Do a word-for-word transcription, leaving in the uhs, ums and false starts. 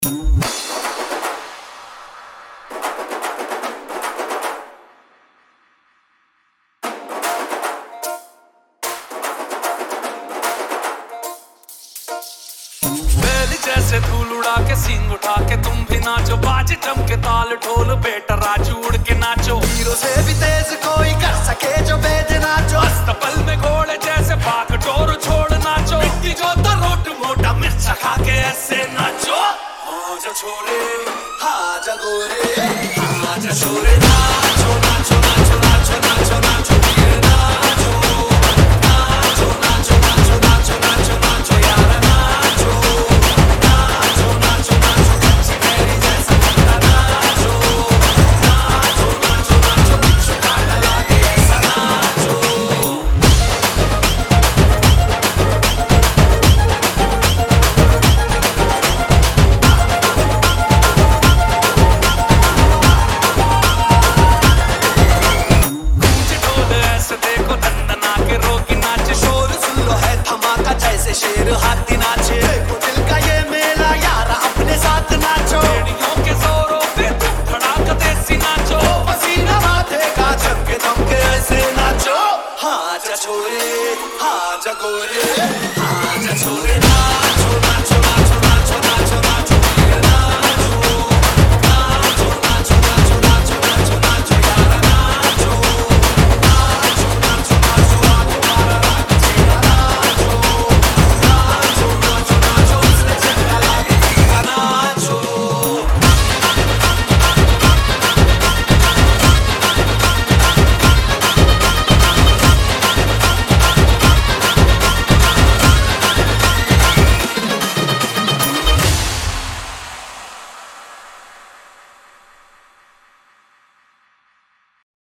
जैसे धूल उड़ा के सींग उठा के तुम भी नाचो, बाज जम के ताल ढोल बेटा राजू उड़ के नाचो। हीरो से भी तेज कोई कर सके जो बेद नाचो, अस्तबल में घोड़े जैसे भाग डोर छोड़ नाचो। मिट्टी जो रोट मोटा मिर्च खा के ऐसे नाचो। हाँ जा छोरे हाँ जा गोरे, हाँ जा छोरे नाचो नाचो नाचो नाचो नाचो नाचो वीर नाचो नाचो नाचो नाचो नाचो नाचो नाचो यार नाचो नाचो नाचो नाचो कच्ची कैरी जैसा बंदा नाचो नाचो नाचो नाचो बिच्छू काटा लागे ऐसा नाचो। देखो दंदना के रोगी नाचे, शोर सुन लो है धमाका जैसे शेर हाथी नाचे। देखो दिल का ये मेला यार अपने साथ नाचो, बेड़ियों के जोरों पे तुम धड़ाका देसी नाचो। पसीना माथे का झमके दम के ऐसे नाचो। हाँ जा छोरे हाँ जा गोरे,